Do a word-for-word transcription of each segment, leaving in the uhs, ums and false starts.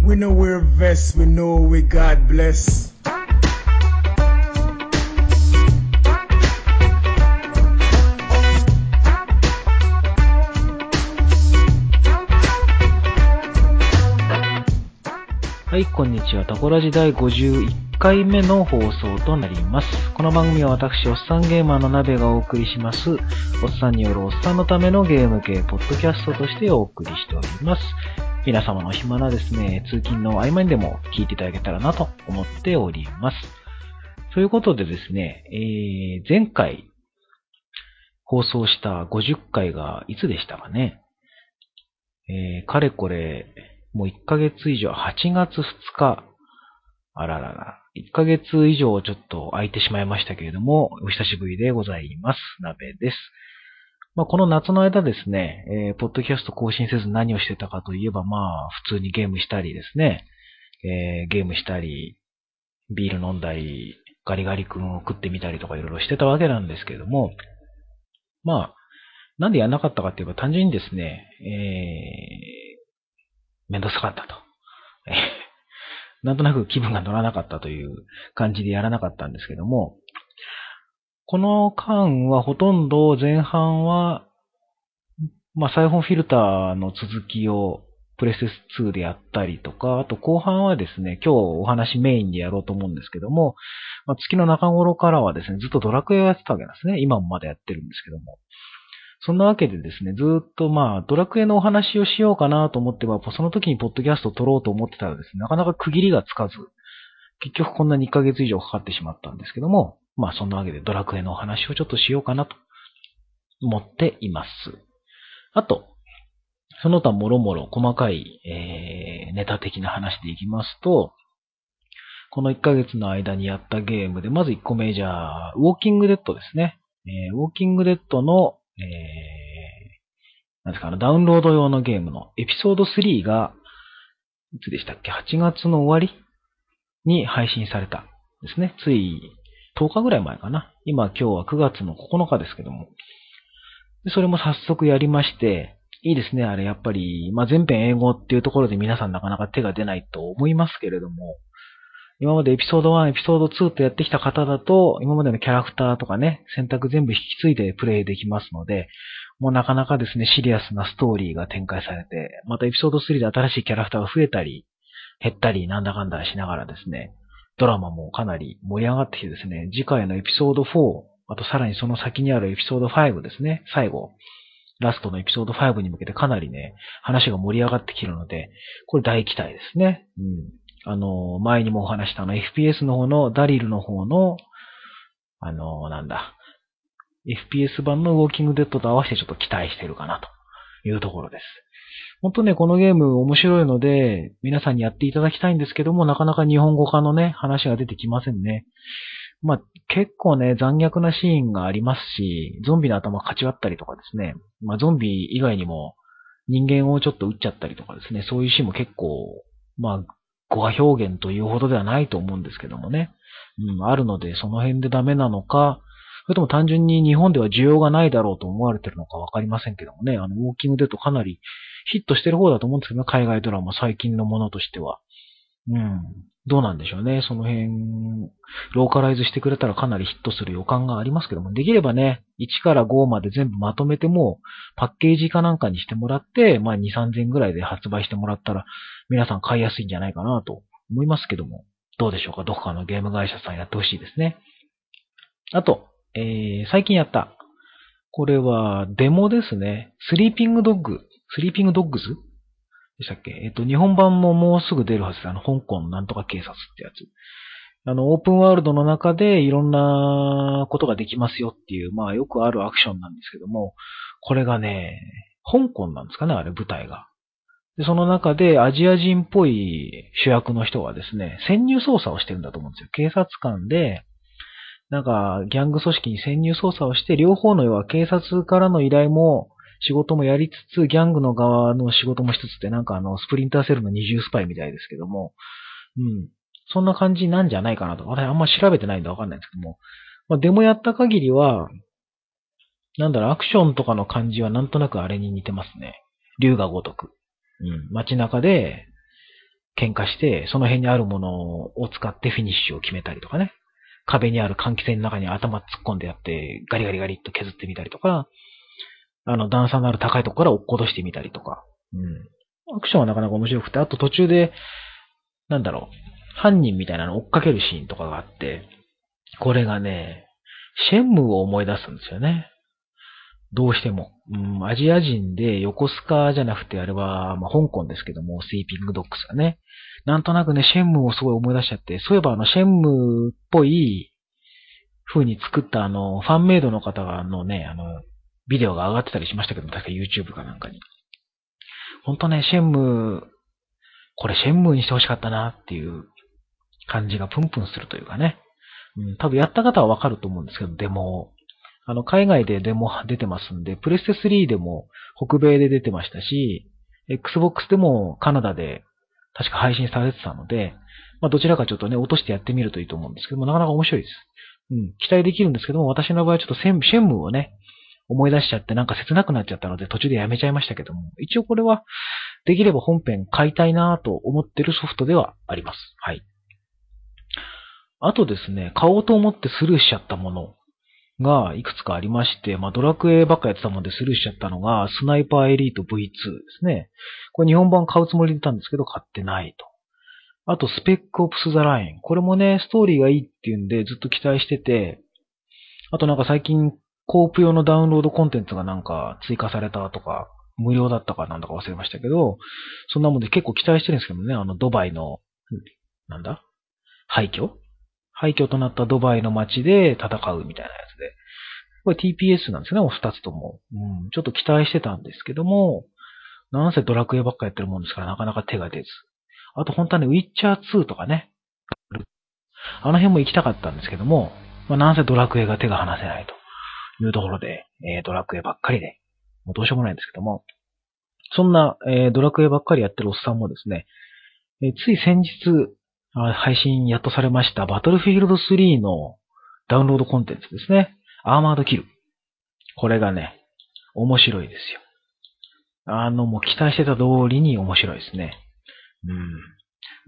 We know we're vest, we know we God bless. はい、こんにちは。タコラジ第ごじゅういっかいめの放送となります。この番組は私、おっさんゲーマーの鍋がお送りします。おっさんによるおっさんのためのゲーム系ポッドキャストとしてお送りしております。皆様の暇なですね、通勤の合間にでも聞いていただけたらなと思っております。ということでですね、えー、前回放送したごじゅっかいがいつでしたかね。えー、かれこれ、もういっかげつ以上、はちがつふつか、あららら、いっかげつ以上ちょっと空いてしまいましたけれども、お久しぶりでございます。鍋です。まあ、この夏の間ですね、えー、ポッドキャスト更新せず何をしてたかといえば、まあ、普通にゲームしたりですね、えー、ゲームしたり、ビール飲んだり、ガリガリ君を食ってみたりとかいろいろしてたわけなんですけれども、まあ、なんでやんなかったかって言えば単純にですね、えー、めんどくさかったと。なんとなく気分が乗らなかったという感じでやらなかったんですけども、この間はほとんど前半は、まあ、サイフォンフィルターの続きをプレステツーでやったりとか、あと後半はですね、今日お話メインでやろうと思うんですけども、まあ、月の中頃からはですね、ずっとドラクエをやってたわけなんですね。今もまだやってるんですけども。そんなわけでですね、ずーっとまあ、ドラクエのお話をしようかなと思っては、その時にポッドキャストを撮ろうと思ってたらですね、なかなか区切りがつかず、結局こんなにいっかげつ以上かかってしまったんですけども、まあそんなわけでドラクエのお話をちょっとしようかなと思っています。あと、その他もろもろ細かい、えー、ネタ的な話でいきますと、このいっかげつの間にやったゲームで、まずいっこめじゃあ、ウォーキングデッドですね。えー、ウォーキングデッドの、えー、なんですか、あの、ダウンロード用のゲームのエピソードスリーが、いつでしたっけ ?はち 月の終わりに配信されたですね。ついとおかぐらい前かな。今、今日はくがつのここのかですけども。でそれも早速やりまして、いいですね。あれ、やっぱり、まあ、全編英語っていうところで皆さんなかなか手が出ないと思いますけれども、今までエピソードワン、エピソードツーとやってきた方だと、今までのキャラクターとかね、選択全部引き継いでプレイできますので、もうなかなかですね、シリアスなストーリーが展開されて、またエピソードスリーで新しいキャラクターが増えたり、減ったり、なんだかんだしながらですね、ドラマもかなり盛り上がってきてですね、次回のエピソードフォー、あとさらにその先にあるエピソードファイブですね、最後、ラストのエピソードファイブに向けてかなりね、話が盛り上がってきているので、これ大期待ですね。うん。あの、前にもお話したあの エフピーエス の方のダリルの方の、あの、なんだ、エフピーエス 版のウォーキングデッドと合わせてちょっと期待してるかなというところです。本当ね、このゲーム面白いので、皆さんにやっていただきたいんですけども、なかなか日本語化のね、話が出てきませんね。まあ、結構ね、残虐なシーンがありますし、ゾンビの頭かち割ったりとかですね、まあ、ゾンビ以外にも人間をちょっと撃っちゃったりとかですね、そういうシーンも結構、まあ、語話表現というほどではないと思うんですけどもね。うん、あるので、その辺でダメなのか、それとも単純に日本では需要がないだろうと思われてるのかわかりませんけどもね。あの、ウォーキングデッドかなりヒットしてる方だと思うんですけどね、海外ドラマ最近のものとしては。うん。どうなんでしょうね。その辺、ローカライズしてくれたらかなりヒットする予感がありますけども、できればね、いちからごまで全部まとめても、パッケージかなんかにしてもらって、まあに、さんぜんぐらいで発売してもらったら、皆さん買いやすいんじゃないかなと思いますけども、どうでしょうか。どこかのゲーム会社さんやってほしいですね。あと、えー、最近やった。これは、デモですね。スリーピングドッグ。スリーピングドッグズでしたっけ？えっと、日本版ももうすぐ出るはずです。あの、香港なんとか警察ってやつ。あの、オープンワールドの中でいろんなことができますよっていう、まあよくあるアクションなんですけども、これがね、香港なんですかね、あれ、舞台が。で、その中でアジア人っぽい主役の人がですね、潜入捜査をしてるんだと思うんですよ。警察官で、なんか、ギャング組織に潜入捜査をして、両方の要は警察からの依頼も、仕事もやりつつ、ギャングの側の仕事もしつつって、なんかあの、スプリンターセルの二重スパイみたいですけども、うん。そんな感じなんじゃないかなと。私あんま調べてないんでわかんないんですけども。まあ、デモやった限りは、なんだろう、アクションとかの感じはなんとなくあれに似てますね。竜が如く。うん。街中で、 喧嘩して、その辺にあるものを使ってフィニッシュを決めたりとかね。壁にある換気扇の中に頭突っ込んでやって、ガリガリガリっと削ってみたりとか、あの、段差のある高いところから落っことしてみたりとか。うん。アクションはなかなか面白くて、あと途中で、なんだろう、犯人みたいなのを追っかけるシーンとかがあって、これがね、シェンムーを思い出すんですよね。どうしても。うん、アジア人で横須賀じゃなくて、あれは、まあ、香港ですけども、スイーピングドッグスがね。なんとなくね、シェンムーをすごい思い出しちゃって、そういえばあの、シェンムーっぽい風に作ったあの、ファンメイドの方がのね、あの、ビデオが上がってたりしましたけども、確か YouTube かなんかに。ほんとね、シェンムー、これシェンムーにしてほしかったなっていう感じがプンプンするというかね。うん、多分やった方はわかると思うんですけど、デモ、あの、海外でデモ出てますんで、プレステスリーでも北米で出てましたし、Xbox でもカナダで確か配信されてたので、まあどちらかちょっとね、落としてやってみるといいと思うんですけども、なかなか面白いです。うん、期待できるんですけども、私の場合はちょっとシェンムーをね、思い出しちゃってなんか切なくなっちゃったので途中でやめちゃいましたけども、一応これはできれば本編買いたいなと思ってるソフトではあります。はい。あとですね、買おうと思ってスルーしちゃったものがいくつかありまして、まあドラクエばっかやってたもんでスルーしちゃったのが、スナイパーエリート ブイツー ですね。これ日本版買うつもりでいたんですけど、買ってないと。あと、スペックオプスザライン。これもね、ストーリーがいいっていうんでずっと期待してて、あとなんか最近、コープ用のダウンロードコンテンツがなんか追加されたとか、無料だったかなんだか忘れましたけど、そんなもんで結構期待してるんですけどね、あのドバイの、なんだ廃墟廃墟となったドバイの街で戦うみたいなやつで。これ ティーピーエス なんですね、二つとも。うん、ちょっと期待してたんですけども、なんせドラクエばっかやってるもんですからなかなか手が出ず。あと本当はね、ウィッチャーツーとかね。あの辺も行きたかったんですけども、まあ、なんせドラクエが手が離せないというところで、えー、ドラクエばっかりで、もうどうしようもないんですけども、そんな、えー、ドラクエばっかりやってるおっさんもですね、えー、つい先日、配信やっとされましたバトルフィールドスリーのダウンロードコンテンツですね。アーマードキル。これがね、面白いですよ。あの、もう期待してた通りに面白いですね。うん。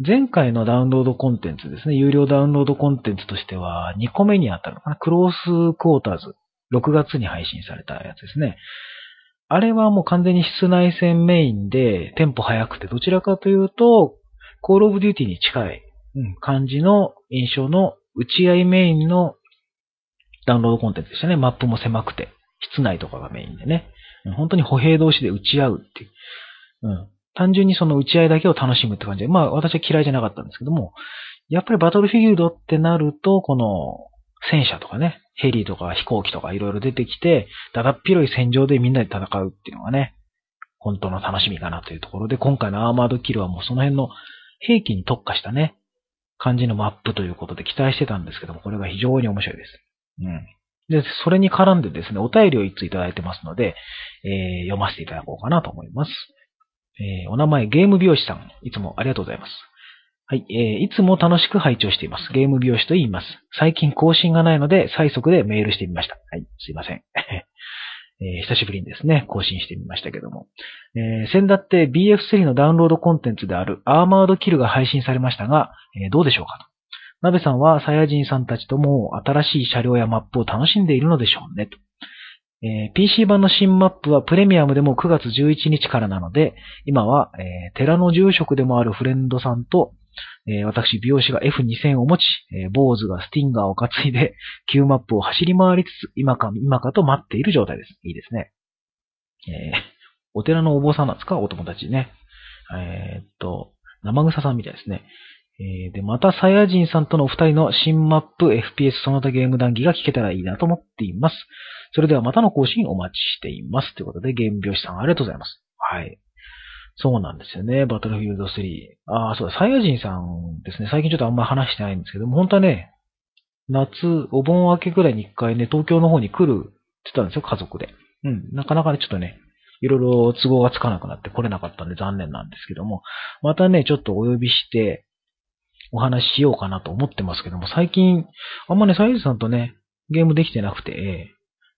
前回のダウンロードコンテンツですね。有料ダウンロードコンテンツとしてはにこめにあたるのかな。クロースクォーターズ。ろくがつに配信されたやつですね。あれはもう完全に室内戦メインでテンポ速くてどちらかというと、コールオブデューティーに近い、うん、感じの印象の打ち合いメインのダウンロードコンテンツでしたね。マップも狭くて、室内とかがメインでね。本当に歩兵同士で打ち合うっていう。うん。単純にその打ち合いだけを楽しむって感じで、まあ私は嫌いじゃなかったんですけども、やっぱりバトルフィールドってなると、この戦車とかね、ヘリとか飛行機とかいろいろ出てきて、だだっ広い戦場でみんなで戦うっていうのがね、本当の楽しみかなというところで、今回のアーマードキルはもうその辺の兵器に特化したね、感じのマップということで期待してたんですけども、これが非常に面白いです。うん。で、それに絡んでですね、お便りをいついただいてますので、えー、読ませていただこうかなと思います。えー、お名前、ゲーム美容師さん。いつもありがとうございます。はい、えー、いつも楽しく拝聴しています。ゲーム美容師と言います。最近更新がないので、最速でメールしてみました。はい、すいません。えー、久しぶりにですね、更新してみましたけども。えー、先だって ビーエフスリー のダウンロードコンテンツであるアーマードキルが配信されましたが、えー、どうでしょうかと。ナベさんはサイヤ人さんたちとも新しい車両やマップを楽しんでいるのでしょうねと。えー、ピーシー 版の新マップはプレミアムでもくがつじゅういちにちからなので、今は、えー、寺の住職でもあるフレンドさんと、えー、私、美容師が エフにせん を持ち、えー、坊主がスティンガーを担いで、旧マップを走り回りつつ、今か今かと待っている状態です。いいですね。えー、お寺のお坊さんなんですか？お友達ね。えー、っと、生草さんみたいですね。えー、で、またサイヤ人さんとのお二人の新マップ エフピーエス その他ゲーム談義が聞けたらいいなと思っています。それではまたの更新お待ちしています。ということで、ゲーム美容師さんありがとうございます。はい。そうなんですよね。バトルフィールドスリー。ああ、そうだ。サイヤ人さんですね。最近ちょっとあんま話してないんですけども、本当はね、夏、お盆明けぐらいに一回ね、東京の方に来るって言ったんですよ、家族で。うん。なかなかね、ちょっとね、いろいろ都合がつかなくなって来れなかったんで残念なんですけども、またね、ちょっとお呼びして、お話ししようかなと思ってますけども、最近、あんまね、サイヤ人さんとね、ゲームできてなくて、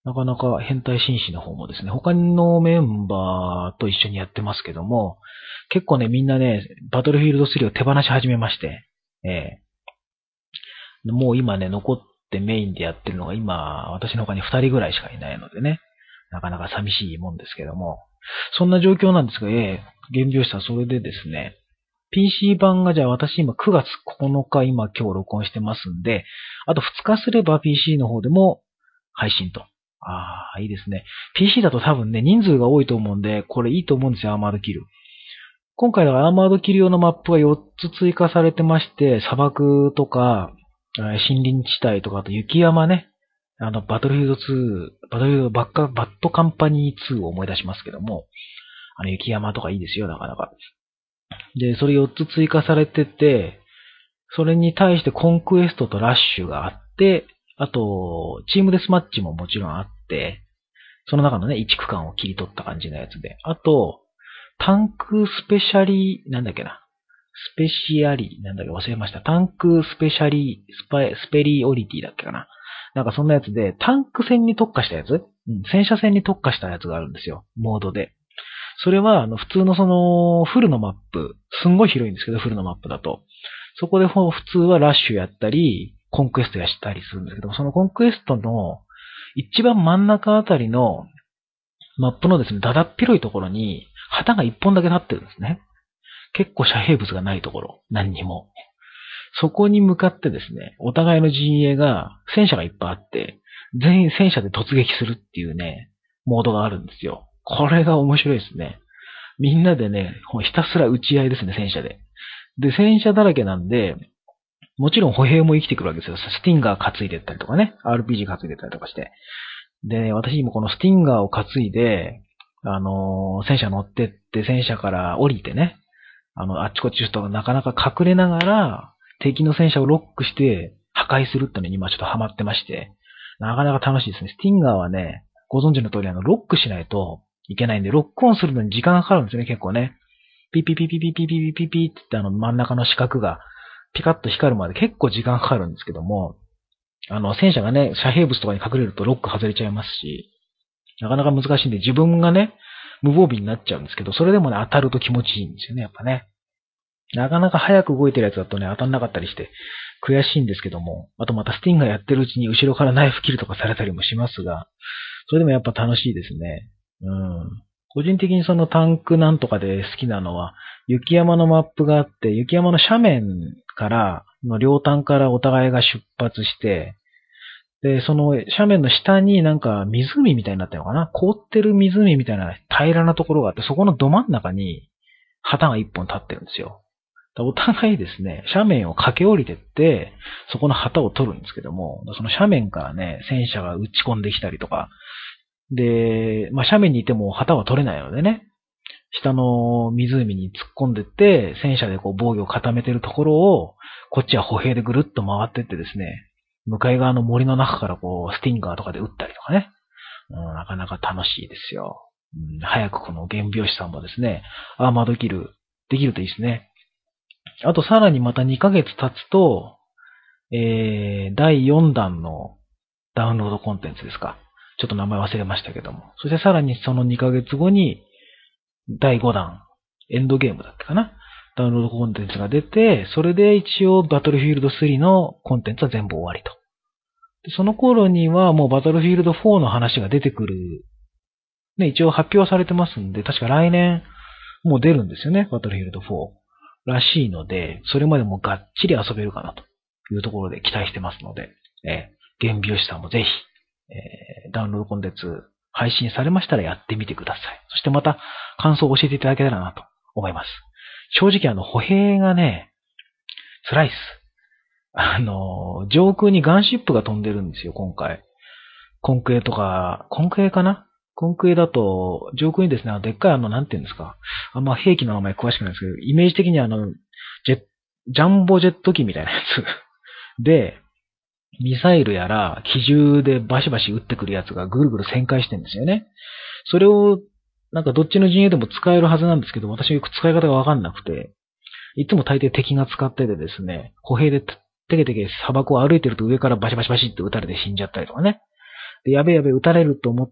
なかなか変態紳士の方もですね、他のメンバーと一緒にやってますけども、結構ね、みんなね、バトルフィールドスリーを手放し始めまして、えー、もう今ね、残ってメインでやってるのが今、私の他に二人ぐらいしかいないのでね、なかなか寂しいもんですけども、そんな状況なんですが、えー、原病師さんそれでですね、ピーシー 版がじゃあ私今くがつここのか今今日録音してますんで、あとふつかすれば ピーシー の方でも配信と。ああ、いいですね。ピーシー だと多分ね、人数が多いと思うんで、これいいと思うんですよ、アーマードキル。今回はアーマードキル用のマップがよっつ追加されてまして、砂漠とか、森林地帯とか、あと雪山ね。あの、バトルフィールドツー、バトルフィールドバッカ、バッドカンパニーツーを思い出しますけども、あの雪山とかいいですよ、なかなか。で、それよっつ追加されてて、それに対してコンクエストとラッシュがあって、あと、チームデスマッチももちろんあって、その中のね、いち区間を切り取った感じのやつで。あと、タンクスペシャリー、なんだっけな。スペシアリー、なんだっけ忘れました。タンクスペシャリー、スパスペリオリティだっけかな。なんかそんなやつで、タンク戦に特化したやつ、うん、戦車戦に特化したやつがあるんですよ。モードで。それは、あの、普通のその、フルのマップ、すんごい広いんですけど、フルのマップだと。そこで普通はラッシュやったり、コンクエストやったりするんですけど、そのコンクエストの一番真ん中あたりのマップのですね、だだっ広いところに旗が一本だけ立ってるんですね。結構遮蔽物がないところ、何にも。そこに向かってですね、お互いの陣営が戦車がいっぱいあって、全員戦車で突撃するっていうね、モードがあるんですよ。これが面白いですね。みんなでね、ひたすら撃ち合いですね、戦車で。で、戦車だらけなんで、もちろん歩兵も生きてくるわけですよ。スティンガー担いでったりとかね。アールピージー 担いでったりとかして。で、私今このスティンガーを担いで、あのー戦車乗ってって、戦車から降りてね。あの、あっちこっちちょっとなかなか隠れながら、敵の戦車をロックして破壊するってのに今ちょっとハマってまして、なかなか楽しいですね。スティンガーはね、ご存知の通りあの、ロックしないといけないんで、ロックオンするのに時間がかかるんですよね、結構ね。ピピピピピピピピピピって言ってあの真ん中の四角がピカッと光るまで結構時間かかるんですけども、あの、戦車がね、遮蔽物とかに隠れるとロック外れちゃいますし、なかなか難しいんで自分がね、無防備になっちゃうんですけど、それでもね、当たると気持ちいいんですよね、やっぱね。なかなか早く動いてるやつだとね、当たんなかったりして、悔しいんですけども、あとまたスティンがやってるうちに後ろからナイフ切るとかされたりもしますが、それでもやっぱ楽しいですね。うん。個人的にそのタンクなんとかで好きなのは、雪山のマップがあって、雪山の斜面から、の両端からお互いが出発して、で、その斜面の下になんか湖みたいになってるのかな、凍ってる湖みたいな平らなところがあって、そこのど真ん中に旗が一本立ってるんですよ。お互いですね、斜面を駆け下りてって、そこの旗を取るんですけども、その斜面からね、戦車が撃ち込んできたりとか、で、まあ、斜面にいても旗は取れないのでね、下の湖に突っ込んでって、戦車でこう防御を固めてるところを、こっちは歩兵でぐるっと回ってってですね、向かい側の森の中からこう、スティンガーとかで撃ったりとかね、うん、なかなか楽しいですよ。うん、早くこの原病師さんもですね、アーマードキルできるといいですね。あとさらにまたにかげつ経つと、えー、だいよんだんのダウンロードコンテンツですか。ちょっと名前忘れましたけども。そしてさらにそのにかげつごに、だいごだん、エンドゲームだったかな。ダウンロードコンテンツが出て、それで一応バトルフィールドスリーのコンテンツは全部終わりと。でその頃にはもうバトルフィールドフォーの話が出てくる。ね、一応発表されてますんで、確か来年もう出るんですよね、バトルフィールドフォー。らしいので、それまでもがっちり遊べるかなというところで期待してますので、えー、原美容師さんもぜひ、えー、ダウンロードコンテンツ配信されましたらやってみてください。そしてまた感想を教えていただけたらなと思います。正直あの、歩兵がね、辛いっす。あの、上空にガンシップが飛んでるんですよ、今回。コンクエとか、コンクエかなコンクエだと、上空にですね、あのでっかいあの、なんていうんですか。あんま兵器の名前詳しくないですけど、イメージ的にあの、ジェジャンボジェット機みたいなやつで、ミサイルやら、機銃でバシバシ撃ってくるやつがぐるぐる旋回してるんですよね。それを、なんかどっちの陣営でも使えるはずなんですけど、私はよく使い方がわかんなくて、いつも大抵敵が使っててですね、歩兵でテケテケ砂漠を歩いてると上からバシバシバシって撃たれて死んじゃったりとかね。 で、やべえやべえ撃たれると思って、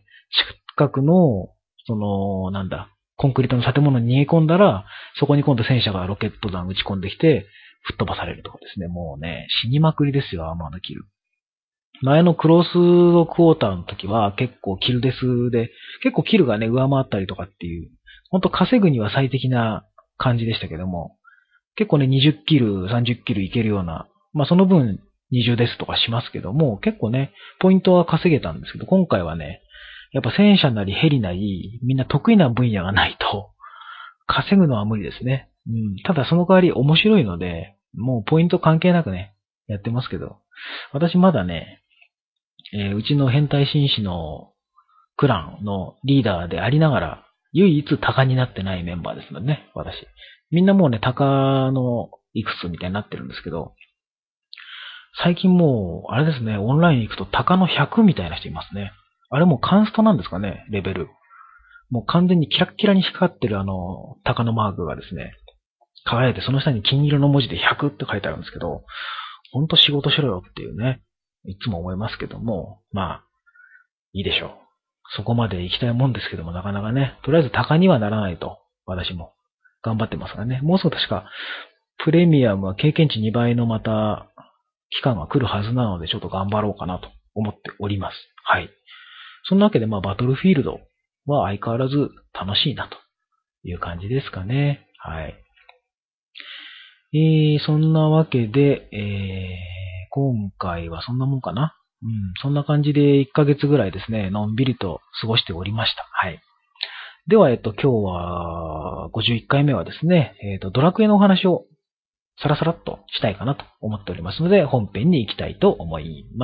近くの、その、なんだ、コンクリートの建物に逃げ込んだら、そこに今度戦車がロケット弾撃ち込んできて、吹っ飛ばされるとかですね。もうね、死にまくりですよ、アーマードキル。前のクロスドクォーターの時は結構キルデスで、結構キルがね、上回ったりとかっていう、ほんと稼ぐには最適な感じでしたけども、結構ね、にじゅうキル、さんじゅうキルいけるような、まあその分にじゅうですとかしますけども、結構ね、ポイントは稼げたんですけど、今回はね、やっぱ戦車なりヘリなり、みんな得意な分野がないと、稼ぐのは無理ですね。うん。ただその代わり面白いので、もうポイント関係なくね、やってますけど、私まだね、えーうちの変態紳士のクランのリーダーでありながら、唯一鷹になってないメンバーですのでね、私。みんなもうね、鷹のいくつみたいになってるんですけど、最近もう、あれですね、オンライン行くと鷹のひゃくみたいな人いますね。あれもうカンストなんですかね、レベル。もう完全にキラッキラに光ってるあの、鷹のマークがですね、輝いてその下に金色の文字でひゃくって書いてあるんですけど、ほんと仕事しろよっていうね、いつも思いますけども、まあ、いいでしょう。そこまで行きたいもんですけども、なかなかね、とりあえず鷹にはならないと、私も頑張ってますがね。もうすぐ確か、プレミアムは経験値にばいのまた、期間が来るはずなので、ちょっと頑張ろうかなと思っております。はい。そんなわけで、まあ、バトルフィールドは相変わらず楽しいなという感じですかね。はい。えー、そんなわけで、えー、今回はそんなもんかな。うん、そんな感じでいっかげつぐらいですね、のんびりと過ごしておりました。はい。では、えっと、今日は、ごじゅういっかいめはですね、えっと、ドラクエのお話をサラサラっとしたいかなと思っておりますので、本編に行きたいと思います。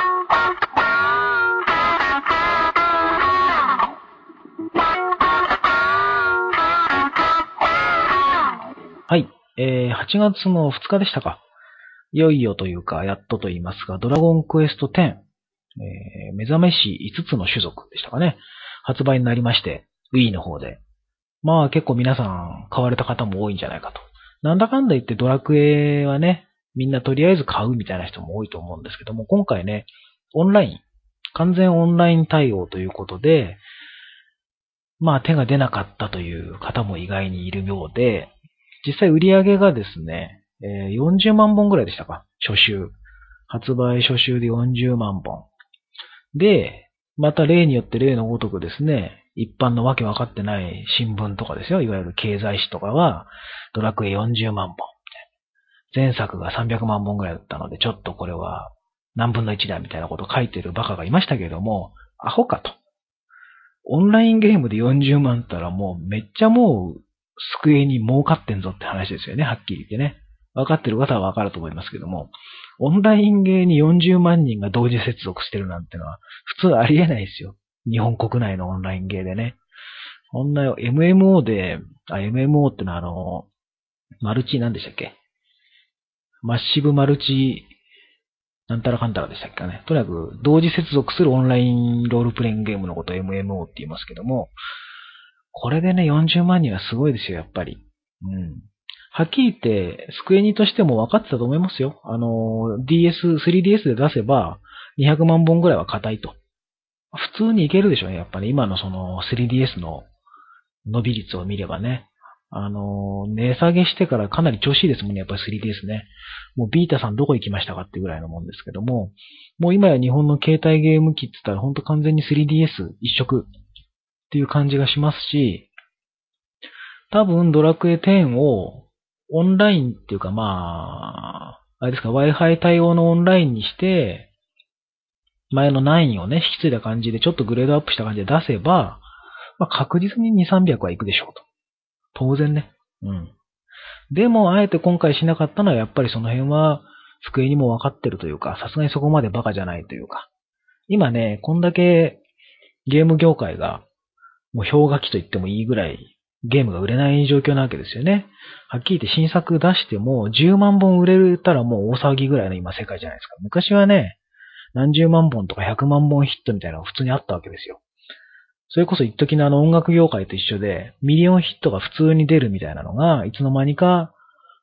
はい。えー、はちがつのふつかでしたか。いよいよというか、やっとと言いますが、ドラゴンクエストテン、えー、目覚めしいつつの種族でしたかね。発売になりまして、Wii の方で。まあ結構皆さん買われた方も多いんじゃないかと。なんだかんだ言ってドラクエはね、みんなとりあえず買うみたいな人も多いと思うんですけども、今回ね、オンライン、完全オンライン対応ということで、まあ手が出なかったという方も意外にいるようで、実際売り上げがですね、えーよんじゅうまんぼんぐらいでしたか、初週。発売初週でよんじゅうまんぼん。で、また例によって例のごとくですね、一般のわけわかってない新聞とかですよ、いわゆる経済誌とかは、ドラクエよんじゅうまんぼん。前作がさんびゃくまんぼんぐらいだったので、ちょっとこれは何分のいちだみたいなことを書いてるバカがいましたけれども、アホかと。オンラインゲームでよんじゅうまんったらもうめっちゃもう、机に儲かってんぞって話ですよね、はっきり言ってね。わかってる方はわかると思いますけども、オンラインゲーによんじゅうまんにんが同時接続してるなんてのは、普通ありえないですよ。日本国内のオンラインゲーでね。こんなよ、エムエムオー で、あ、エムエムオー ってのはあの、マルチなんでしたっけ？マッシブマルチ、なんたらかんたらでしたっけね。とにかく、同時接続するオンラインロールプレイングゲームのことを エムエムオー って言いますけども、これでね、よんじゅうまんにんはすごいですよ、やっぱり。うん。はっきり言って、スクエニとしても分かってたと思いますよ。あの、ディーエス、スリーディーエス で出せば、にひゃくまんぼんぐらいは硬いと。普通にいけるでしょうね、やっぱり、今のその スリーディーエス の伸び率を見ればね。あの、値下げしてからかなり調子いいですもんね、やっぱり スリーディーエス ね。もうビータさんどこ行きましたかっていうぐらいのもんですけども、もう今や日本の携帯ゲーム機って言ったらほんと完全に スリーディーエス 一色っていう感じがしますし、多分ドラクエテンをオンラインっていうかまあ、あれですか、Wi-Fi 対応のオンラインにして、前のナインをね、引き継いだ感じでちょっとグレードアップした感じで出せば、まあ確実にに、さんびゃくはいくでしょうと。当然ね。うん。でも、あえて今回しなかったのはやっぱりその辺は、机にも分かってるというか、さすがにそこまでバカじゃないというか。今ね、こんだけゲーム業界がもう氷河期と言ってもいいぐらいゲームが売れない状況なわけですよね。はっきり言って新作出してもじゅうまんぼん売れたらもう大騒ぎぐらいの今世界じゃないですか。昔はね、何十万本とかひゃくまんぼんヒットみたいなのが普通にあったわけですよ。それこそ一時のあの音楽業界と一緒で、ミリオンヒットが普通に出るみたいなのが、いつの間にか、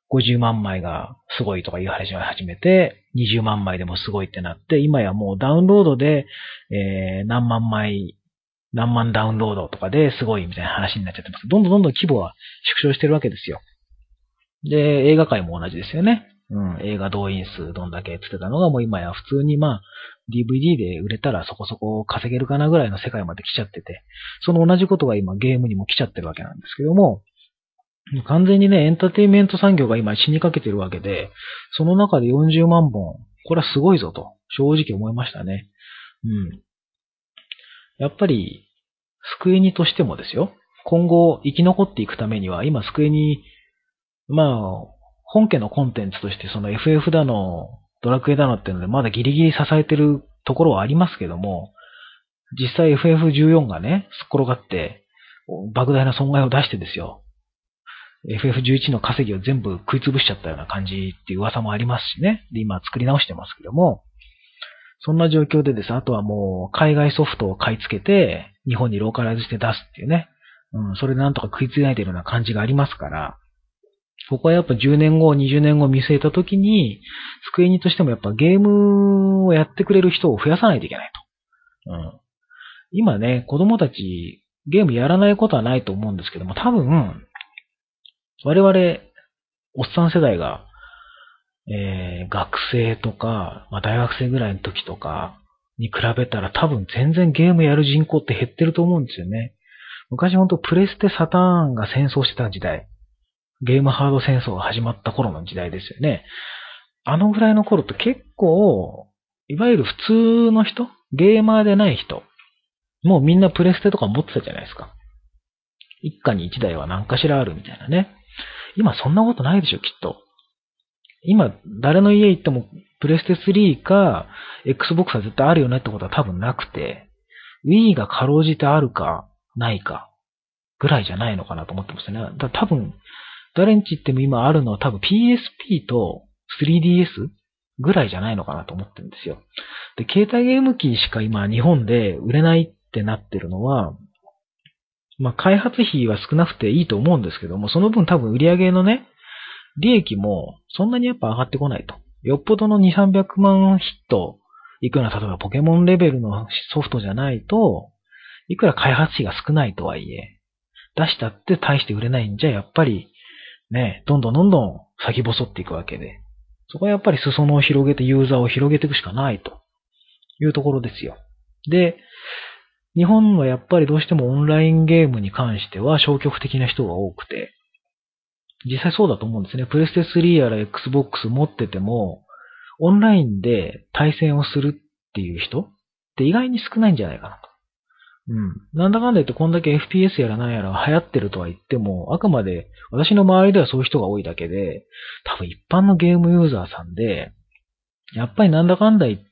ごじゅうまんまいがすごいとか言い始めて、にじゅうまんまいでもすごいってなって、今やもうダウンロードで、えー、何万枚、何万ダウンロードとかですごいみたいな話になっちゃってます。どんどんどんどん規模は縮小してるわけですよ。で、映画界も同じですよね。うん、映画動員数どんだけつってたのがもう今や普通にまあ ディーブイディー で売れたらそこそこ稼げるかなぐらいの世界まで来ちゃってて、その同じことが今ゲームにも来ちゃってるわけなんですけども、完全にね、エンターテインメント産業が今死にかけてるわけで、その中でよんじゅうまんぼん、これはすごいぞと正直思いましたね。うん。やっぱり、スクエニとしてもですよ、今後生き残っていくためには、今スクエニ、まあ、本家のコンテンツとしてその エフエフ だの、ドラクエだのっていうので、まだギリギリ支えてるところはありますけども、実際 エフエフじゅうよん がね、すっ転がって、莫大な損害を出してですよ。エフエフじゅういち の稼ぎを全部食いつぶしちゃったような感じっていう噂もありますしね。で、今作り直してますけども、そんな状況でです。あとはもう海外ソフトを買い付けて、日本にローカライズして出すっていうね。うん、それでなんとか食いつないでるような感じがありますから、ここはやっぱじゅうねんご、にじゅうねんご見据えたときに、スクエニとしてもやっぱゲームをやってくれる人を増やさないといけないと。うん。今ね、子供たちゲームやらないことはないと思うんですけども、多分、我々、おっさん世代が、えー、学生とか、まあ、大学生ぐらいの時とかに比べたら多分全然ゲームやる人口って減ってると思うんですよね。昔ほんとプレステサターンが戦争してた時代。ゲームハード戦争が始まった頃の時代ですよね。あのぐらいの頃って結構、いわゆる普通の人、ゲーマーでない人、もうみんなプレステとか持ってたじゃないですか。一家に一台は何かしらあるみたいなね。今そんなことないでしょ、きっと。今、誰の家行っても、プレステスリーか、Xbox は絶対あるよねってことは多分なくて、Wii がかろうじてあるか、ないか、ぐらいじゃないのかなと思ってますね。だ多分、誰んち行っても今あるのは多分 ピーエスピー と スリーディーエス ぐらいじゃないのかなと思ってるんですよ。で、携帯ゲーム機しか今日本で売れないってなってるのは、まあ、開発費は少なくていいと思うんですけども、その分多分売り上げのね、利益もそんなにやっぱ上がってこないと。よっぽどのにせんさんびゃくまんヒット、いくら例えばポケモンレベルのソフトじゃないと、いくら開発費が少ないとはいえ、出したって大して売れないんじゃ、やっぱりね、どんどんどんどん先細っていくわけで。そこはやっぱり裾野を広げてユーザーを広げていくしかないというところですよ。で、日本はやっぱりどうしてもオンラインゲームに関しては消極的な人が多くて、実際そうだと思うんですね。プレステスリーやら Xbox 持ってても、オンラインで対戦をするっていう人って意外に少ないんじゃないかなと。うん。なんだかんだ言ってこんだけ エフピーエス やらなんやら流行ってるとは言っても、あくまで私の周りではそういう人が多いだけで、多分一般のゲームユーザーさんで、やっぱりなんだかんだ言って、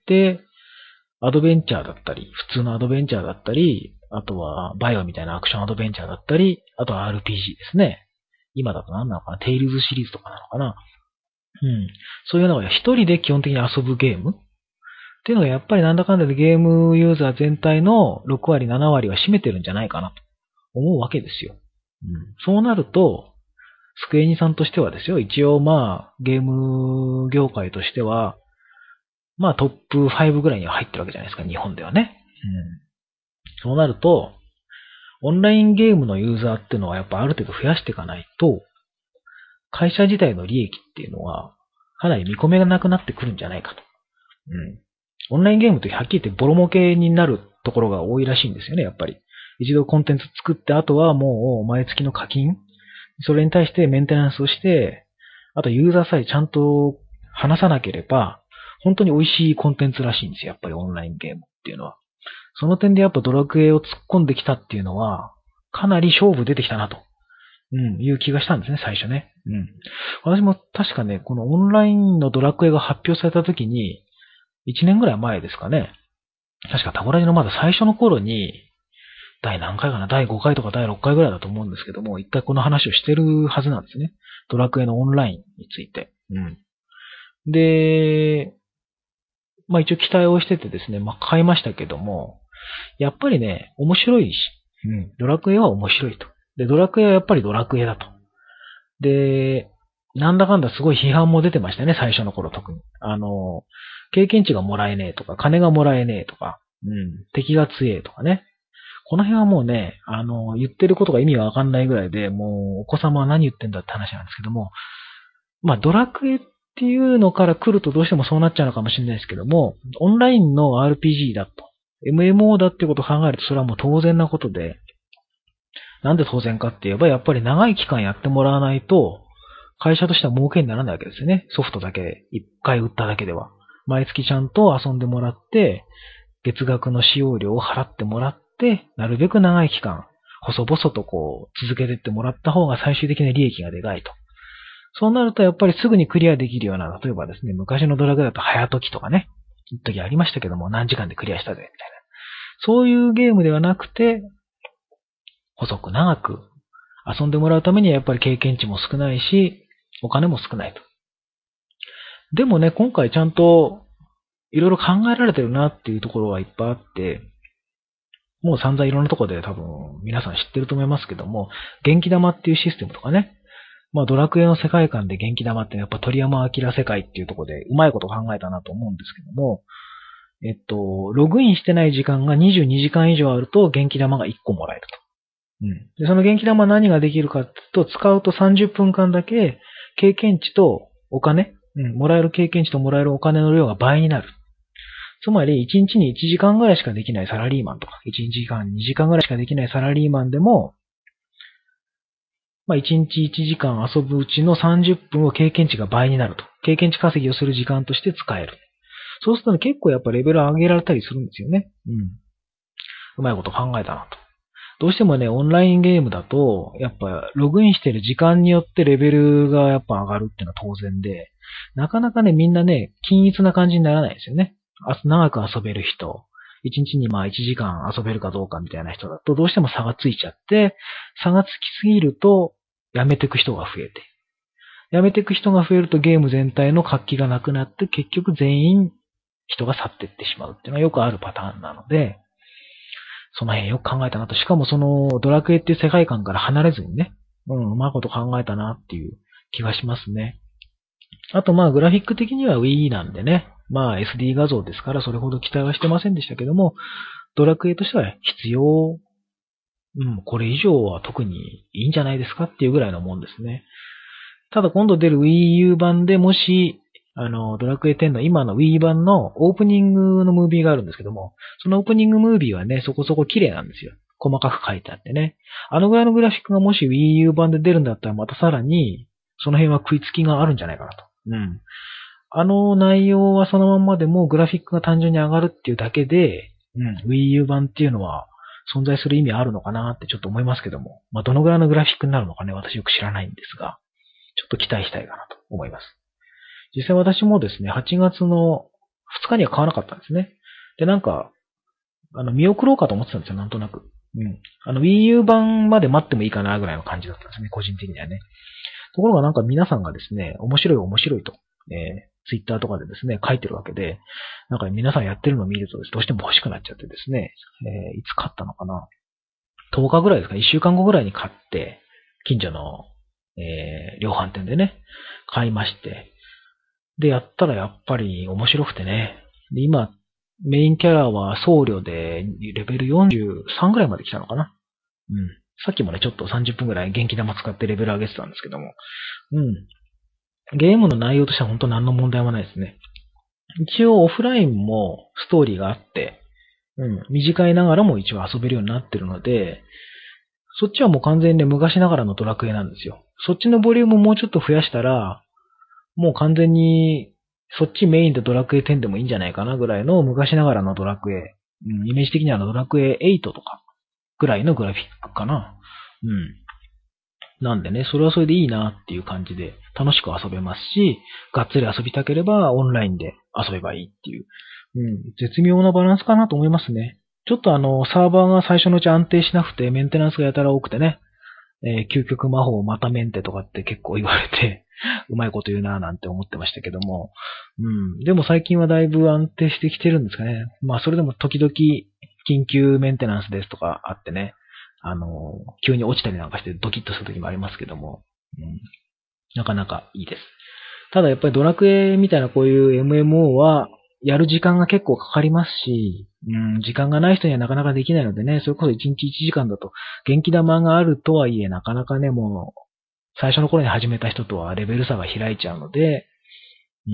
アドベンチャーだったり、普通のアドベンチャーだったり、あとはバイオみたいなアクションアドベンチャーだったり、あとは アールピージー ですね。今だと何なのかな、テイルズシリーズとかなのかな。うん。そういうのが一人で基本的に遊ぶゲームっていうのがやっぱりなんだかんだでゲームユーザー全体のろくわり、ななわりは占めてるんじゃないかなと思うわけですよ。うん。そうなると、スクエニさんとしてはですよ、一応まあ、ゲーム業界としては、まあトップごぐらいには入ってるわけじゃないですか、日本ではね。うん。そうなると、オンラインゲームのユーザーっていうのはやっぱある程度増やしていかないと、会社自体の利益っていうのは、かなり見込みがなくなってくるんじゃないかと。うん。オンラインゲームってはっきり言ってボロ儲けになるところが多いらしいんですよね、やっぱり。一度コンテンツ作って、あとはもう毎月の課金、それに対してメンテナンスをして、あとユーザーさえちゃんと話さなければ、本当に美味しいコンテンツらしいんですよ、やっぱりオンラインゲームっていうのは。その点でやっぱドラクエを突っ込んできたっていうのは、かなり勝負出てきたなと。うん、いう気がしたんですね、最初ね。うん。私も確かね、このオンラインのドラクエが発表された時に、いちねんぐらい前ですかね。確かタコラジのまだ最初の頃に、第何回かな、だいごかいとかだいろっかいぐらいだと思うんですけども、一回この話をしてるはずなんですね。ドラクエのオンラインについて。うん。で、まあ一応期待をしててですね、まあ買いましたけども、やっぱりね、面白いし、うん、ドラクエは面白いと。で、ドラクエはやっぱりドラクエだと。で、 なんだかんだすごい批判も出てましたね、最初の頃特に。あの、経験値がもらえねえとか、金がもらえねえとか、うん、敵が強えとかね。この辺はもうね、あの、言ってることが意味がわかんないぐらいで、もうお子様は何言ってんだって話なんですけども、まあドラクエっていうのから来るとどうしてもそうなっちゃうのかもしれないですけども、オンラインの アールピージー だと、エムエムオー だってことを考えるとそれはもう当然なことで、なんで当然かって言えば、やっぱり長い期間やってもらわないと、会社としては儲けにならないわけですよね。ソフトだけ、一回売っただけでは。毎月ちゃんと遊んでもらって、月額の使用料を払ってもらって、なるべく長い期間、細々とこう、続けてってもらった方が最終的な利益がでかいと。そうなるとやっぱりすぐにクリアできるような、例えばですね、昔のドラクエだと早時とかね、一時ありましたけども、何時間でクリアしたぜ、みたいな。そういうゲームではなくて、細く長く遊んでもらうためにはやっぱり経験値も少ないし、お金も少ないと。でもね、今回ちゃんといろいろ考えられてるなっていうところはいっぱいあって、もう散々いろんなところで多分皆さん知ってると思いますけども、元気玉っていうシステムとかね、まあドラクエの世界観で元気玉ってやっぱ鳥山明世界っていうところでうまいこと考えたなと思うんですけども、えっと、ログインしてない時間がにじゅうにじかん以上あると元気玉がいっこもらえると。うん。で、その元気玉何ができるかっていうと、使うとさんじゅっぷんかんだけ経験値とお金、うん、もらえる経験値ともらえるお金の量が倍になる。つまり、いちにちにいちじかんぐらいしかできないサラリーマンとか、いちじかん、にじかんぐらいしかできないサラリーマンでも、まあ、いちにちいちじかん遊ぶうちのさんじゅっぷんを経験値が倍になると。経験値稼ぎをする時間として使える。そうするとね、結構やっぱレベル上げられたりするんですよね。うん。うまいこと考えたなと。どうしてもね、オンラインゲームだと、やっぱログインしてる時間によってレベルがやっぱ上がるっていうのは当然で、なかなかね、みんなね、均一な感じにならないですよね。長く遊べる人、いちにちにまあいちじかん遊べるかどうかみたいな人だと、どうしても差がついちゃって、差がつきすぎると、やめていく人が増えて、やめていく人が増えるとゲーム全体の活気がなくなって、結局全員人が去っていってしまうっていうのはよくあるパターンなので、その辺よく考えたなと。しかもそのドラクエっていう世界観から離れずにね、うん、うまいこと考えたなっていう気がしますね。あとまあグラフィック的には Wii なんでね、まあ エスディー 画像ですからそれほど期待はしてませんでしたけども、ドラクエとしては必要、うん、これ以上は特にいいんじゃないですかっていうぐらいのもんですね。ただ今度出る Wii U 版でもし、あの、ドラクエテンの今の Wii 版のオープニングのムービーがあるんですけども、そのオープニングムービーはね、そこそこ綺麗なんですよ。細かく書いてあってね。あのぐらいのグラフィックがもし Wii U 版で出るんだったらまたさらに、その辺は食いつきがあるんじゃないかなと。うん。あの内容はそのまんまでもグラフィックが単純に上がるっていうだけで、うん、Wii U 版っていうのは存在する意味あるのかなってちょっと思いますけども。まあ、どのぐらいのグラフィックになるのかね、私よく知らないんですが。ちょっと期待したいかなと思います。実際私もですね、はちがつのふつかには買わなかったんですね。で、なんか、あの、見送ろうかと思ってたんですよ、なんとなく。うん。あの、Wii U 版まで待ってもいいかなぐらいの感じだったんですね、個人的にはね。ところがなんか皆さんがですね、面白い面白いと、えー、Twitter とかでですね、書いてるわけで、なんか皆さんやってるのを見るとどうしても欲しくなっちゃってですね、えー、いつ買ったのかな。とおかぐらいですか、いっしゅうかんごぐらいに買って、近所のえー、量販店でね、買いまして。で、やったらやっぱり面白くてね。で、今、メインキャラは僧侶で、レベルよんじゅうさんぐらいまで来たのかな。うん。さっきもね、ちょっとさんじゅっぷんぐらい元気玉使ってレベル上げてたんですけども。うん。ゲームの内容としては本当何の問題もないですね。一応オフラインもストーリーがあって、うん。短いながらも一応遊べるようになってるので、そっちはもう完全にね、昔ながらのドラクエなんですよ。そっちのボリュームもうちょっと増やしたら、もう完全に、そっちメインでドラクエテンでもいいんじゃないかなぐらいの昔ながらのドラクエ。うん、イメージ的にはドラクエエイトとかぐらいのグラフィックかな。うん。なんでね、それはそれでいいなっていう感じで楽しく遊べますし、がっつり遊びたければオンラインで遊べばいいっていう。うん、絶妙なバランスかなと思いますね。ちょっとあの、サーバーが最初のうち安定しなくてメンテナンスがやたら多くてね、えー、究極魔法またメンテとかって結構言われて、うまいこと言うなぁなんて思ってましたけども。うん。でも最近はだいぶ安定してきてるんですかね。まあそれでも時々緊急メンテナンスですとかあってね、あの、急に落ちたりなんかしてドキッとする時もありますけども。うん。 なかなかいいです。ただやっぱりドラクエみたいなこういう エムエムオー は、やる時間が結構かかりますし、うん、時間がない人にはなかなかできないのでね、それこそいちにちいちじかんだと、元気玉があるとはいえ、なかなかね、もう、最初の頃に始めた人とはレベル差が開いちゃうので、うん、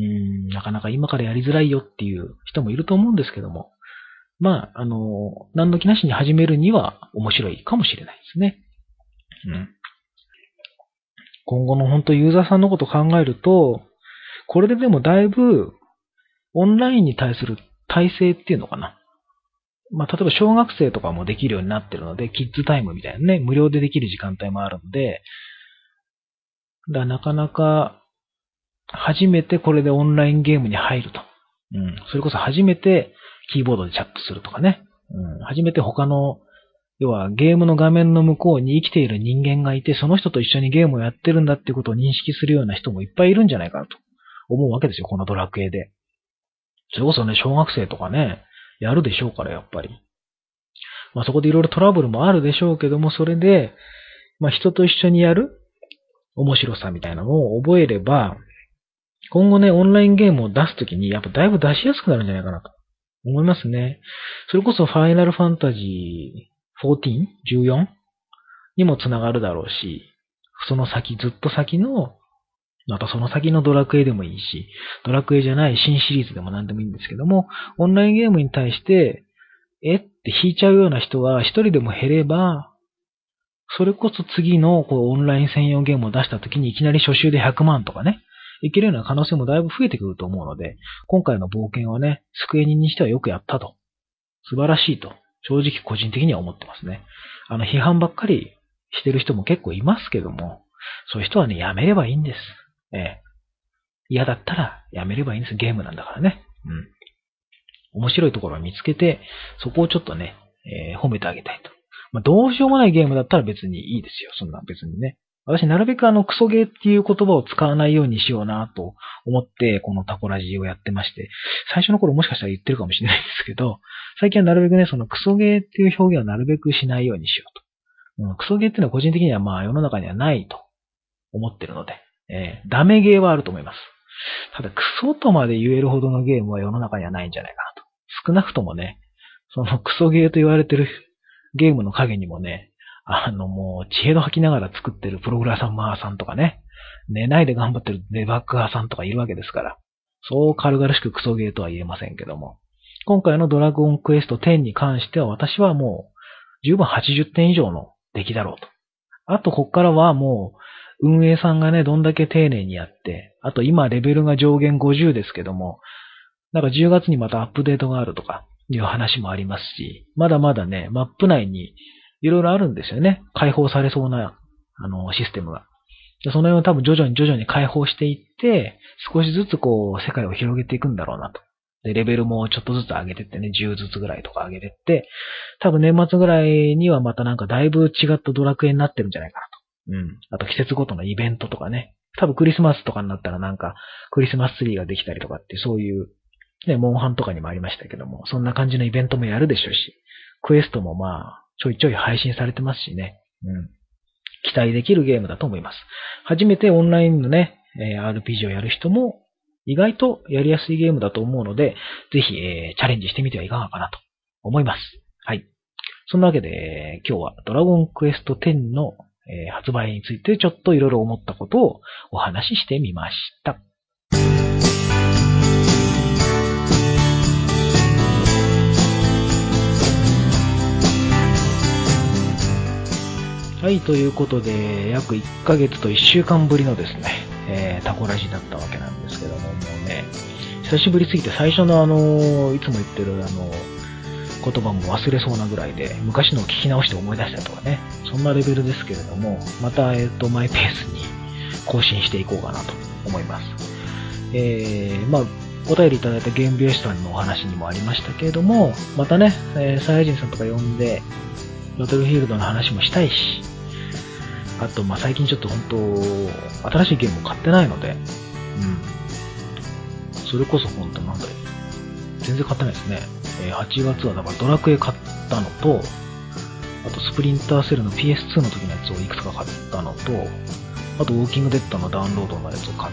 なかなか今からやりづらいよっていう人もいると思うんですけども、まあ、あの、何の気なしに始めるには面白いかもしれないですね。うん。今後の本当ユーザーさんのことを考えると、これででもだいぶ、オンラインに対する体制っていうのかな。まあ、例えば小学生とかもできるようになってるので、キッズタイムみたいなね、無料でできる時間帯もあるので、だからなかなか、初めてこれでオンラインゲームに入ると。うん。それこそ初めてキーボードでチャットするとかね。うん。初めて他の、要はゲームの画面の向こうに生きている人間がいて、その人と一緒にゲームをやってるんだっていうことを認識するような人もいっぱいいるんじゃないかなと思うわけですよ、このドラクエで。それこそね、小学生とかね、やるでしょうから、やっぱり。まあそこでいろいろトラブルもあるでしょうけども、それで、まあ人と一緒にやる面白さみたいなのを覚えれば、今後ね、オンラインゲームを出すときに、やっぱだいぶ出しやすくなるんじゃないかなと思いますね。それこそファイナルファンタジーじゅうよん? じゅうよん? にもつながるだろうし、その先、ずっと先の、またその先のドラクエでもいいし、ドラクエじゃない新シリーズでも何でもいいんですけども、オンラインゲームに対して、えって引いちゃうような人は一人でも減れば、それこそ次のこうオンライン専用ゲームを出した時にいきなり初週でひゃくまんとかね、いけるような可能性もだいぶ増えてくると思うので、今回の冒険はね、スクエニにしてはよくやったと。素晴らしいと。正直個人的には思ってますね。あの、批判ばっかりしてる人も結構いますけども、そういう人はね、やめればいいんです。ええ。嫌だったらやめればいいんです。ゲームなんだからね。うん。面白いところを見つけて、そこをちょっとね、えー、褒めてあげたいと。まあ、どうしようもないゲームだったら別にいいですよ。そんな別にね。私なるべくあのクソゲーっていう言葉を使わないようにしようなと思ってこのタコラジをやってまして、最初の頃もしかしたら言ってるかもしれないですけど、最近はなるべくね、そのクソゲーっていう表現をなるべくしないようにしようと。うん、クソゲーっていうのは個人的にはまあ世の中にはないと思ってるので、えー、ダメゲーはあると思います。ただクソとまで言えるほどのゲームは世の中にはないんじゃないかなと。少なくともね、そのクソゲーと言われてるゲームの影にもね、あのもう、知恵度吐きながら作ってるプログラマーさんとかね、寝ないで頑張ってるデバッガーさんとかいるわけですから、そう軽々しくクソゲーとは言えませんけども、今回のドラゴンクエストテンに関しては私はもう、十分はちじゅってん以上の出来だろうと。あと、こっからはもう、運営さんがね、どんだけ丁寧にやって、あと今レベルが上限ごじゅうですけども、なんかじゅうがつにまたアップデートがあるとかいう話もありますし、まだまだね、マップ内にいろいろあるんですよね。解放されそうな、あの、システムが。その辺を多分徐々に徐々に解放していって、少しずつこう、世界を広げていくんだろうなと。で、レベルもちょっとずつ上げてってね、じゅうずつぐらいとか上げてって、多分年末ぐらいにはまたなんかだいぶ違ったドラクエになってるんじゃないかなと。うん。あと季節ごとのイベントとかね。多分クリスマスとかになったらなんか、クリスマスツリーができたりとかってそういう、ね、モンハンとかにもありましたけども、そんな感じのイベントもやるでしょうし、クエストもまあ、ちょいちょい配信されてますしね。うん。期待できるゲームだと思います。初めてオンラインのね、えー、アールピージー をやる人も意外とやりやすいゲームだと思うので、ぜひ、えー、チャレンジしてみてはいかがかなと思います。はい。そんなわけで、今日はドラゴンクエストテンの、えー、発売についてちょっといろいろ思ったことをお話ししてみました。はい、ということで、約いっかげつといっしゅうかんぶりのですね、えー、タコラジだったわけなんですけども、もうね、久しぶりすぎて最初のあの、いつも言ってるあの、言葉も忘れそうなぐらいで、昔のを聞き直して思い出したとかね、そんなレベルですけれども、また、えっと、マイペースに更新していこうかなと思います。えー、まあ、お便りいただいたゲーム美容師さんのお話にもありましたけれども、またね、えー、サイヤ人さんとか呼んで、バトルフィールドの話もしたいし、あと、ま、最近ちょっと本当、新しいゲームを買ってないので、うん。それこそ本当なんだよ。全然買ってないですね。えー、はちがつはだからドラクエ買ったのと、 あとスプリンターセルの ピーエスツー の時のやつをいくつか買ったのと、あとウォーキングデッドのダウンロードのやつを買って、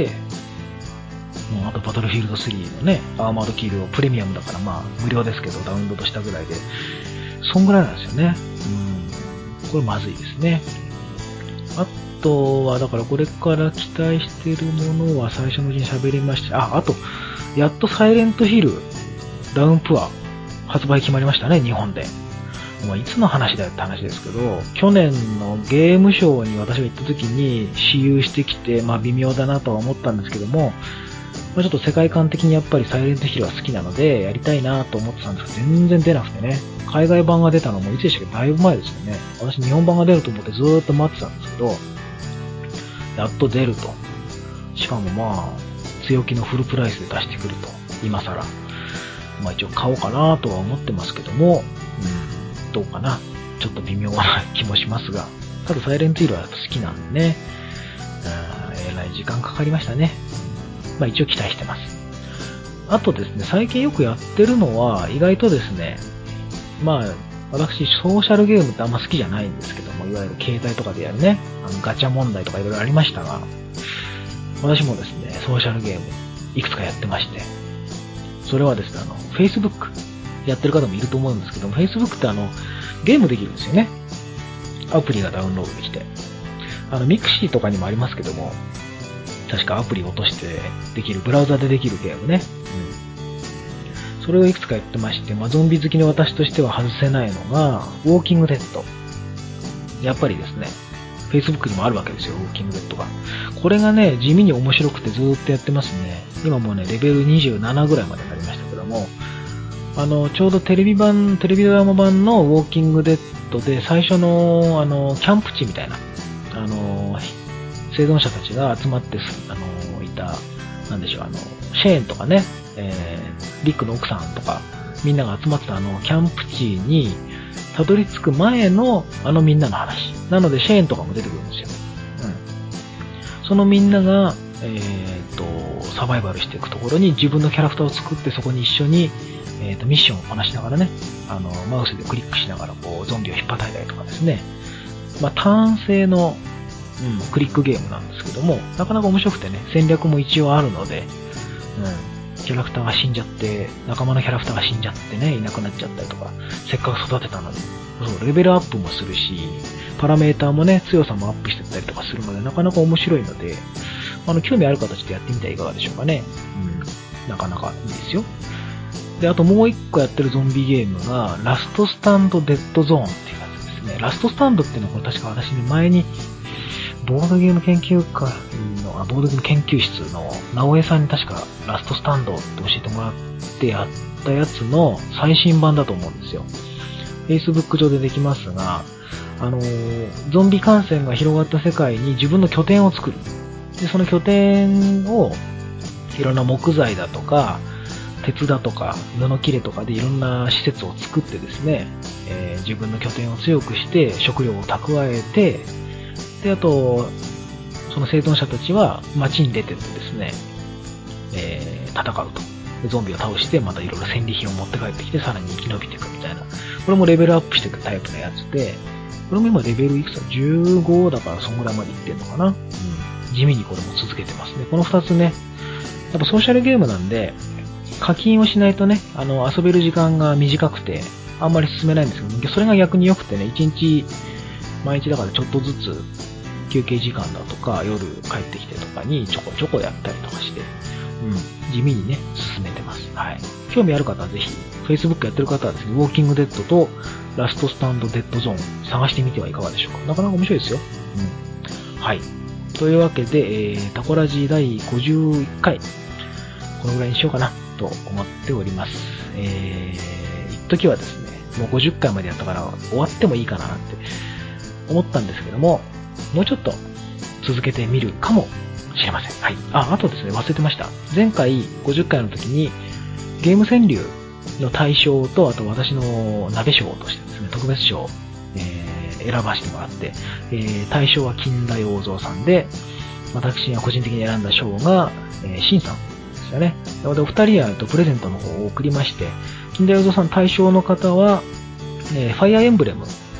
うん、あとバトルフィールドスリーのね、アーマードキルをプレミアムだからまあ無料ですけどダウンロードしたぐらいで、そんぐらいなんですよね。うん、これまずいですね。あとは、だからこれから期待しているものは最初のうちに喋りました。あ、あと、やっとサイレントヒルダウンプア発売決まりましたね、日本で。まあ、いつの話だよって話ですけど、去年のゲームショーに私が行った時に私有してきて、まあ微妙だなとは思ったんですけども、まあ、ちょっと世界観的にやっぱりサイレントヒルは好きなので、やりたいなと思ってたんですけど、全然出なくてね。海外版が出たのもいつでしたっけ？だいぶ前ですよね。私日本版が出ると思ってずーっと待ってたんですけど、やっと出ると。しかもまあ、強気のフルプライスで出してくると。今更。まあ一応買おうかなとは思ってますけども、うん、どうかな。ちょっと微妙な気もしますが。ただサイレントヒルは好きなんでね。うん、えらい時間かかりましたね。まあ一応期待してます。あとですね、最近よくやってるのは、意外とですね、まあ、私、ソーシャルゲームってあんま好きじゃないんですけども、いわゆる携帯とかでやるね、あのガチャ問題とかいろいろありましたが、私もですね、ソーシャルゲーム、いくつかやってまして、それはですね、あの、Facebook やってる方もいると思うんですけども、Facebook ってあの、ゲームできるんですよね。アプリがダウンロードできて。あの、ミクシーとかにもありますけども、確かアプリを落としてできる、ブラウザでできるゲームね。うん。それをいくつかやってまして、まあ、ゾンビ好きの私としては外せないのが、ウォーキングデッド。やっぱりですね、Facebook にもあるわけですよ、ウォーキングデッドが。これがね、地味に面白くてずーっとやってますね。今もうね、レベルにじゅうななぐらいまでになりましたけども、あの、ちょうどテレビ版、テレビドラマ版のウォーキングデッドで最初の、あの、キャンプ地みたいな、あの、生存者たちが集まってあのいた、なんでしょう、あの、シェーンとかね、えー、リックの奥さんとか、みんなが集まってたあの、キャンプ地に、たどり着く前の、あのみんなの話。なので、シェーンとかも出てくるんですよ。うん。そのみんなが、えーと、サバイバルしていくところに自分のキャラクターを作って、そこに一緒に、えーと、ミッションをこなしながらね、あの、マウスでクリックしながら、こう、ゾンビを引っ叩いたりとかですね。まあ、ターン制の、うん、クリックゲームなんですけども、なかなか面白くてね、戦略も一応あるので、うん、キャラクターが死んじゃって、仲間のキャラクターが死んじゃってね、いなくなっちゃったりとか、せっかく育てたのに、そう、レベルアップもするし、パラメーターもね、強さもアップしてったりとかするので、なかなか面白いので、あの、興味ある方ちょっとやってみてはいかがでしょうかね。うん、なかなかいいですよ。で、あともう一個やってるゾンビゲームが、ラストスタンドデッドゾーンっていうやつですね。ラストスタンドっていうのはこれ確か私ね、前に、ボードゲーム研究会の、あ、ボードゲーム研究室の直江さんに確かラストスタンドって教えてもらってやったやつの最新版だと思うんですよ。Facebook 上でできますが、あのー、ゾンビ感染が広がった世界に自分の拠点を作る。で、その拠点をいろんな木材だとか、鉄だとか、布切れとかでいろんな施設を作ってですね、えー、自分の拠点を強くして食料を蓄えて、で、あと、その生存者たちは街に出てってですね、えー、戦うと。ゾンビを倒して、またいろいろ戦利品を持って帰ってきて、さらに生き延びていくみたいな。これもレベルアップしていくタイプのやつで、これも今レベルいくつだ ?じゅうご だからそんぐらいまでいってんのかな。うん。地味にこれも続けてますね。この二つね、やっぱソーシャルゲームなんで、課金をしないとね、あの、遊べる時間が短くて、あんまり進めないんですけど、それが逆に良くてね、一日、毎日だからちょっとずつ、休憩時間だとか、夜帰ってきてとかにちょこちょこやったりとかして、うん、地味にね、進めてます。はい。興味ある方はぜひ、Facebook やってる方はですね、ウォーキングデッドとラストスタンドデッドゾーン探してみてはいかがでしょうか。なかなか面白いですよ。うん。はい。というわけで、えー、タコラジだいごじゅういっかい、このぐらいにしようかなと思っております。えー、一時はですね、もうごじゅっかいまでやったから終わってもいいかななんて思ったんですけども、もうちょっと続けてみるかもしれません。はい。あ、あとですね、忘れてました。前回ごじゅっかいの時にゲーム川柳の大賞と、あと私の鍋賞としてですね、特別賞、えー、選ばせてもらって、えー、大賞は金田洋三さんで、私が個人的に選んだ賞が、えー、シンさんですよね。なのでお二人にとプレゼントの方を送りまして、金田洋三さん大賞の方は、えー、ファイアーエンブレム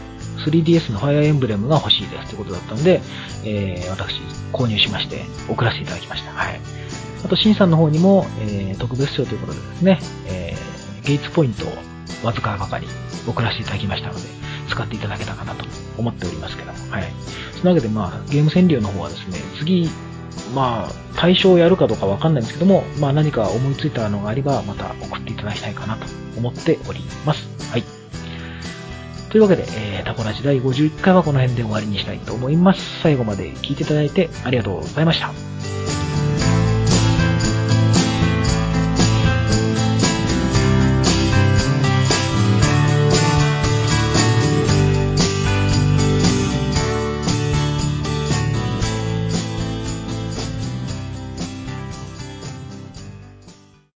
スリーディーエス のファイアーエンブレムが欲しいですということだったので、えー、私、購入しまして、送らせていただきました。はい。あと、シンさんの方にも、えー、特別賞ということでですね、えー、ゲイツポイントをわずかばかり送らせていただきましたので、使っていただけたかなと思っておりますけども、はい。そのわけで、まあ、ゲーム川柳の方はですね、次、まあ、対象をやるかどうかわかんないんですけども、まあ何か思いついたのがあれば、また送っていただきたいかなと思っております。はい。というわけで、えー、タコラジだいごじゅういっかいはこの辺で終わりにしたいと思います。最後まで聞いていただいてありがとうございました。